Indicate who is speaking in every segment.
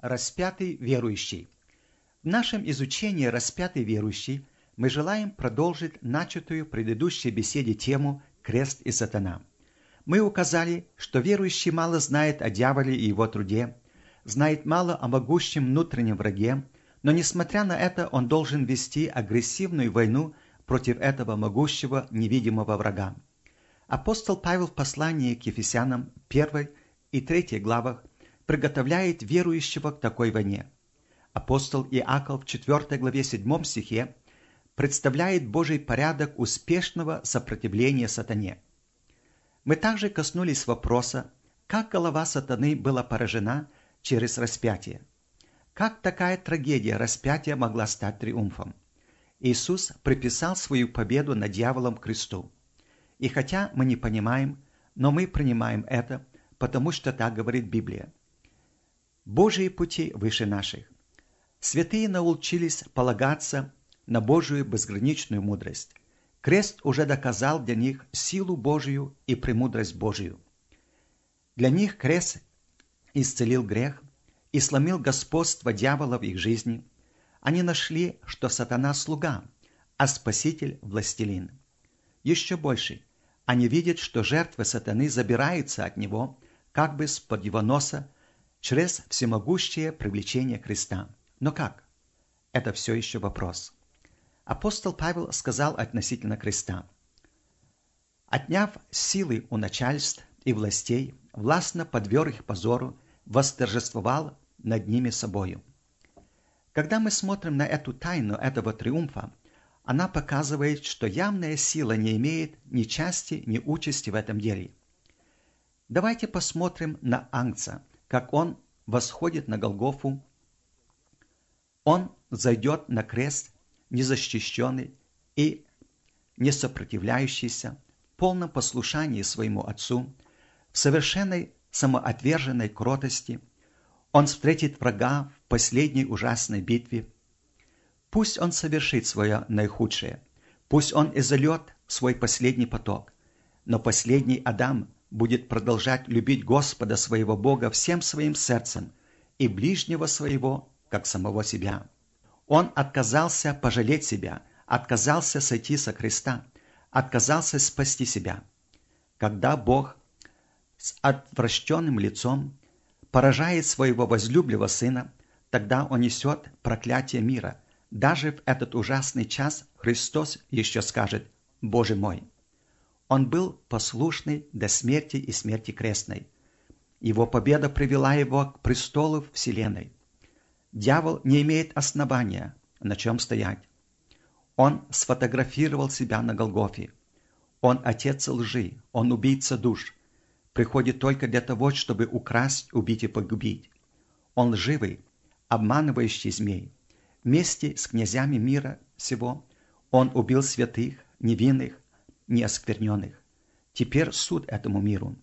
Speaker 1: Распятый верующий. В нашем изучении «Распятый верующий» мы желаем продолжить начатую в предыдущей беседе тему «Крест и сатана». Мы указали, что верующий мало знает о дьяволе и его труде, знает мало о могущем внутреннем враге, но несмотря на это он должен вести агрессивную войну против этого могущего невидимого врага. Апостол Павел в послании к Ефесянам 1 и 3 главах приготовляет верующего к такой войне. Апостол Иаков в 4 главе 7 стихе представляет Божий порядок успешного сопротивления сатане. Мы также коснулись вопроса, как голова сатаны была поражена через распятие. Как такая трагедия распятия могла стать триумфом? Иисус приписал свою победу над дьяволом кресту. И хотя мы не понимаем, но мы принимаем это, потому что так говорит Библия. Божьи пути выше наших. Святые научились полагаться на Божию безграничную мудрость. Крест уже доказал для них силу Божию и премудрость Божию. Для них крест исцелил грех и сломил господство дьявола в их жизни. Они нашли, что сатана слуга, а спаситель властелин. Еще больше, они видят, что жертвы сатаны забираются от него, как бы с-под его носа, через всемогущее привлечение креста. Но как? Это все еще вопрос. Апостол Павел сказал относительно креста: «Отняв силы у начальств и властей, властно подверг их позору, восторжествовал над ними собою». Когда мы смотрим на эту тайну этого триумфа, она показывает, что явная сила не имеет ни части, ни участи в этом деле. Давайте посмотрим на Агнца, как он восходит на Голгофу. Он зайдет на крест, незащищенный и не сопротивляющийся, в полном послушании своему Отцу, в совершенной самоотверженной кротости. Он встретит врага в последней ужасной битве. Пусть он совершит свое наихудшее, пусть он изольет свой последний поток, но последний Адам будет продолжать любить Господа своего Бога всем своим сердцем и ближнего своего, как самого себя. Он отказался пожалеть себя, отказался сойти со креста, отказался спасти себя. Когда Бог с отвращенным лицом поражает своего возлюбленного Сына, тогда Он несет проклятие мира. Даже в этот ужасный час Христос еще скажет: «Боже мой». Он был послушный до смерти и смерти крестной. Его победа привела его к престолу вселенной. Дьявол не имеет основания, на чем стоять. Он сфотографировал себя на Голгофе. Он отец лжи, он убийца душ. Приходит только для того, чтобы украсть, убить и погубить. Он лживый, обманывающий змей. Вместе с князями мира сего он убил святых, невинных, неоскверненных. Теперь суд этому миру.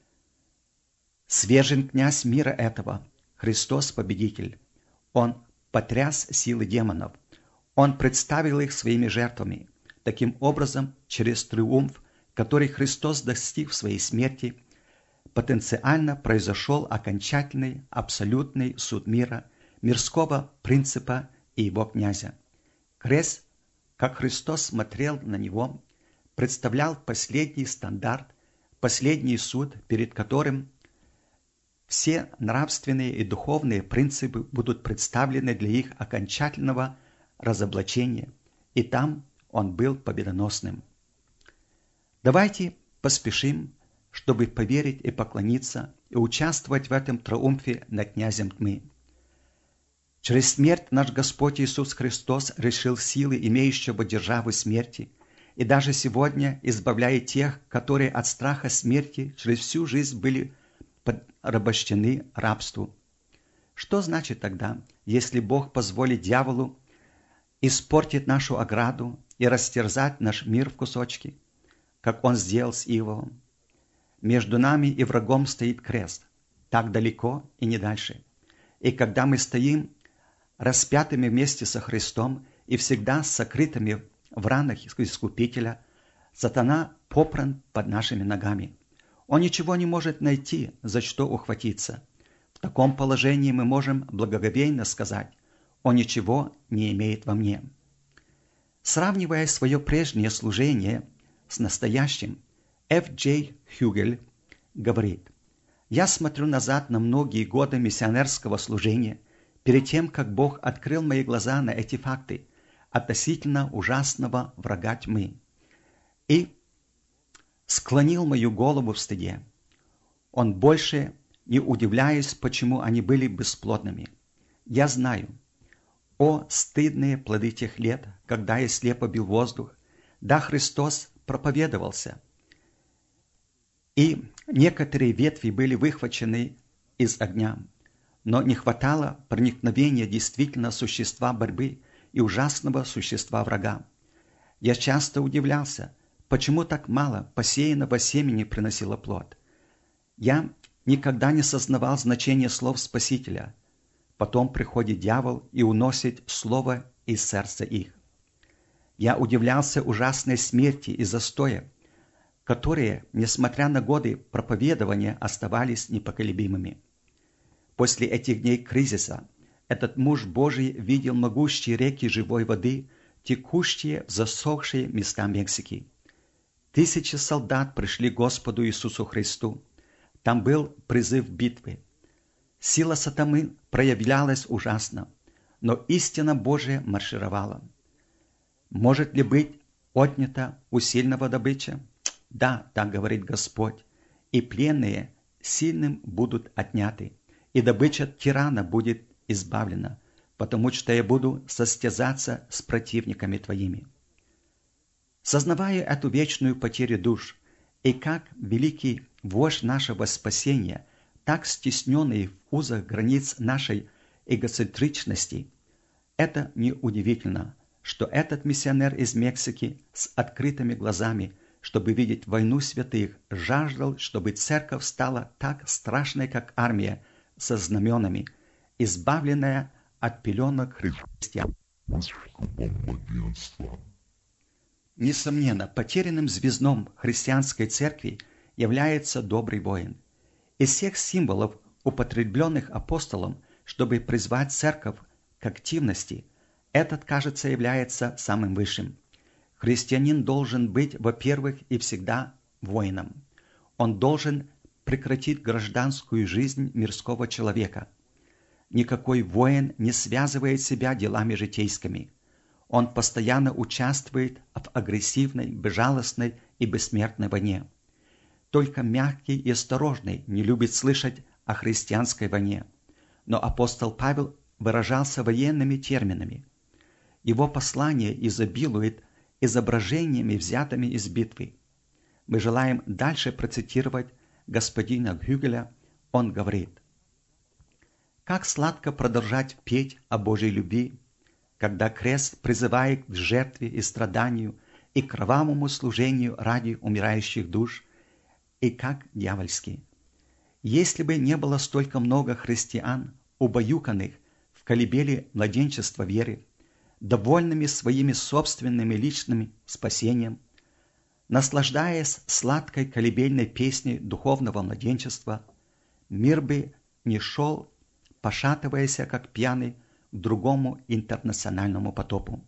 Speaker 1: Свержен князь мира этого, Христос победитель. Он потряс силы демонов. Он представил их своими жертвами. Таким образом, через триумф, который Христос достиг в своей смерти, потенциально произошел окончательный, абсолютный суд мира, мирского принципа и его князя. Крест, как Христос смотрел на него, представлял последний стандарт, последний суд, перед которым все нравственные и духовные принципы будут представлены для их окончательного разоблачения, и там он был победоносным. Давайте поспешим, чтобы поверить и поклониться, и участвовать в этом триумфе над князем тьмы. Через смерть наш Господь Иисус Христос решил силы имеющего державы смерти, и даже сегодня избавляет тех, которые от страха смерти через всю жизнь были порабощены рабству. Что значит тогда, если Бог позволит дьяволу испортить нашу ограду и растерзать наш мир в кусочки, как он сделал с Иовом? Между нами и врагом стоит крест, так далеко и не дальше. И когда мы стоим распятыми вместе со Христом и всегда сокрытыми в ранах Искупителя, сатана попран под нашими ногами. Он ничего не может найти, за что ухватиться. В В таком положении мы можем благоговейно сказать: «Он ничего не имеет во мне». Сравнивая свое прежнее служение с настоящим, Ф. Джей Хюгель говорит: «Я смотрю назад на многие годы миссионерского служения перед тем, как Бог открыл мои глаза на эти факты относительно ужасного врага тьмы и склонил мою голову в стыде. Он больше не удивляюсь, почему они были бесплодными. Я знаю, о стыдные плоды тех лет, когда я слепо бил воздух, да Христос проповедовался, и некоторые ветви были выхвачены из огня, но не хватало проникновения действительно существа борьбы и ужасного существа врага. Я часто удивлялся, почему так мало посеянного семени приносило плод. Я никогда не сознавал значения слов Спасителя. Потом приходит дьявол и уносит слово из сердца их. Я удивлялся ужасной смерти и застоя, которые, несмотря на годы проповедования, оставались непоколебимыми. После этих дней кризиса этот муж Божий видел могущие реки живой воды, текущие в засохшие места Мексики. Тысячи солдат пришли к Господу Иисусу Христу. Там был призыв битвы. Сила сатаны проявлялась ужасно, но истина Божия маршировала. Может ли быть отнята у сильного добыча? Да, так говорит Господь. И пленные сильным будут отняты, и добыча тирана будет избавлена, потому что я буду состязаться с противниками твоими. Сознавая эту вечную потерю душ, и как великий вождь нашего спасения, так стесненный в узах границ нашей эгоцентричности, это неудивительно, что этот миссионер из Мексики с открытыми глазами, чтобы видеть войну святых, жаждал, чтобы церковь стала так страшной, как армия, со знаменами, избавленная от пеленок христиан. Несомненно, потерянным звездом христианской церкви является добрый воин. Из всех символов, употребленных апостолом, чтобы призвать церковь к активности, этот, кажется, является самым высшим. Христианин должен быть, во-первых, и всегда воином. Он должен прекратить гражданскую жизнь мирского человека. Никакой воин не связывает себя делами житейскими. Он постоянно участвует в агрессивной, безжалостной и бессмертной войне. Только мягкий и осторожный не любит слышать о христианской войне. Но апостол Павел выражался военными терминами. Его послание изобилует изображениями, взятыми из битвы. Мы желаем дальше процитировать господина Хюгеля. Он говорит: «Как сладко продолжать петь о Божьей любви, когда крест призывает к жертве и страданию и кровавому служению ради умирающих душ, и как дьявольски. Если бы не было столько много христиан, убаюканных в колыбели младенчества веры, довольными своими собственными личным спасением, наслаждаясь сладкой колыбельной песней духовного младенчества, мир бы не шел, пошатываясь, как пьяный, к другому интернациональному потопу.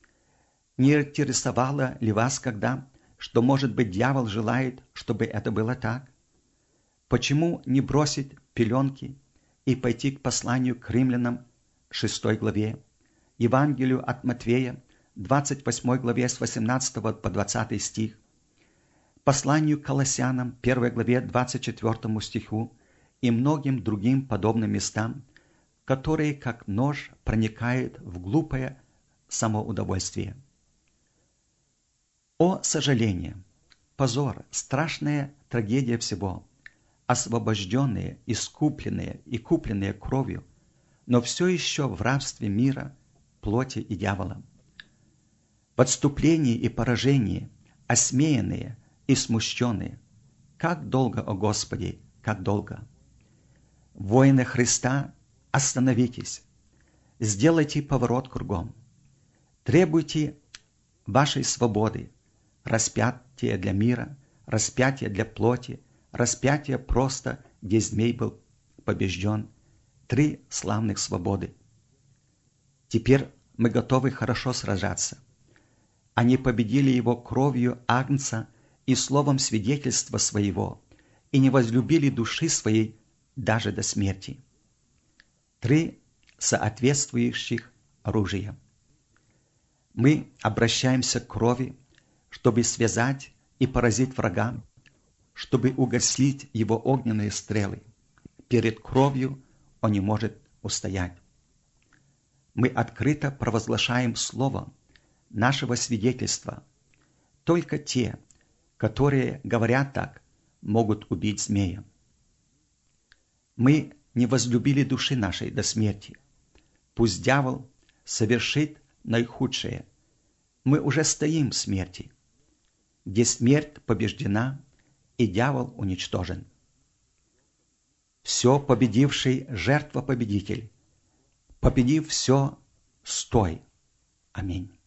Speaker 1: Не интересовало ли вас когда, что, может быть, дьявол желает, чтобы это было так? Почему не бросить пеленки и пойти к посланию к римлянам 6 главе, Евангелию от Матфея 28 главе с 18 по 20 стих, посланию к Колоссянам 1 главе 24 стиху и многим другим подобным местам, которые как нож проникают в глупое самоудовольствие? О сожаление, позор, страшная трагедия всего, освобожденные, искупленные и купленные кровью, но все еще в рабстве мира, плоти и дьявола. В отступлении и поражении, осмеянные и смущенные. Как долго, о Господи, как долго! Воины Христа, остановитесь, сделайте поворот кругом, требуйте вашей свободы, распятие для мира, распятие для плоти, распятие просто, где змей был побежден, 3 славных свободы. Теперь мы готовы хорошо сражаться. Они победили его кровью Агнца и словом свидетельства своего, и не возлюбили души своей даже до смерти. 3 соответствующих оружия. Мы обращаемся к крови, чтобы связать и поразить врага, чтобы угасить его огненные стрелы. Перед кровью он не может устоять. Мы открыто провозглашаем слово нашего свидетельства. Только те, которые говорят так, могут убить змея. Мы не возлюбили души нашей до смерти. Пусть дьявол совершит наихудшее. Мы уже стоим в смерти, где смерть побеждена и дьявол уничтожен. Все победивший жертва-победитель. Победив все, стой. Аминь.